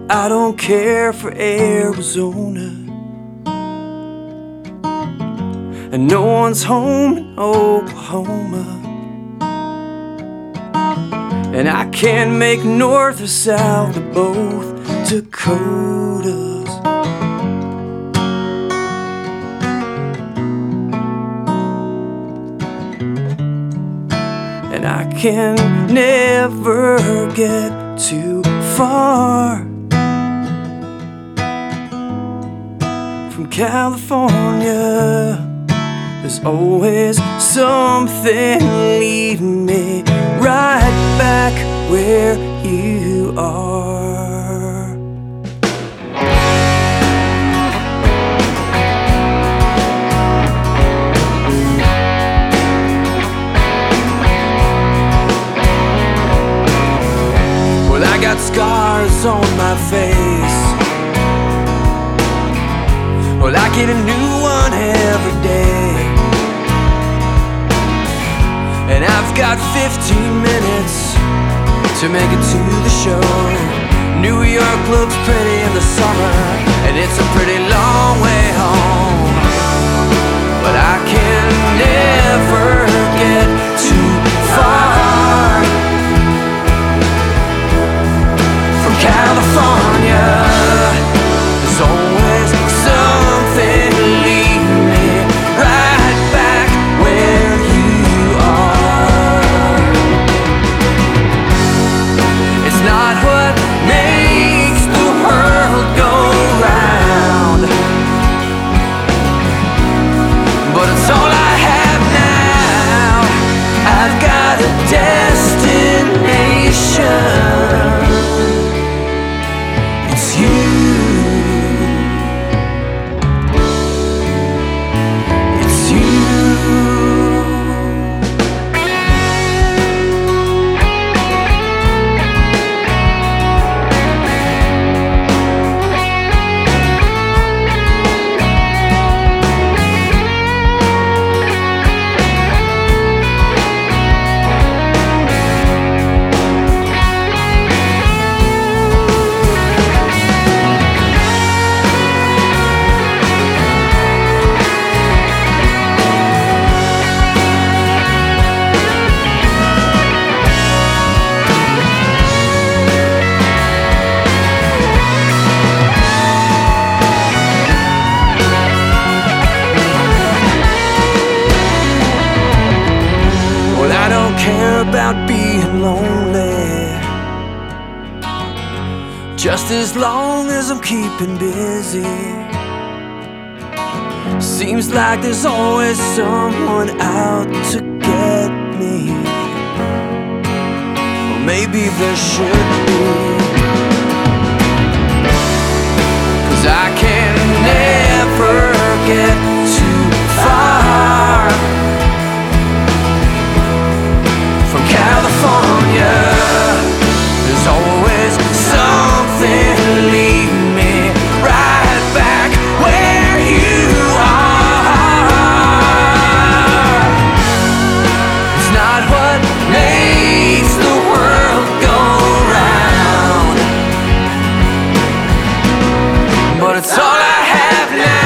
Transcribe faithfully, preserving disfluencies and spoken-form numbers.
I don't care for Arizona, and no one's home in Oklahoma, and I can't make north or south of both Dakotas. And I can never get too far from California. There's always something leading me right back where you are. Well, I got scars on my face. Well, I get a new one every day, and I've got fifteen minutes to make it to the show. New York looks pretty in the summer, and it's a pretty long way home, but I can never get too far from California. There's always something leading me right back where you are. It's not what makes the world go round, but it's all I have now. I've got a destination. It's you. Care about being lonely, just as long as I'm keeping busy. Seems like there's always someone out to get me, or maybe there should be, 'cause I can never get too far from California. There's always something leading me right back where you are. It's not what makes the world go round, but it's all I have now.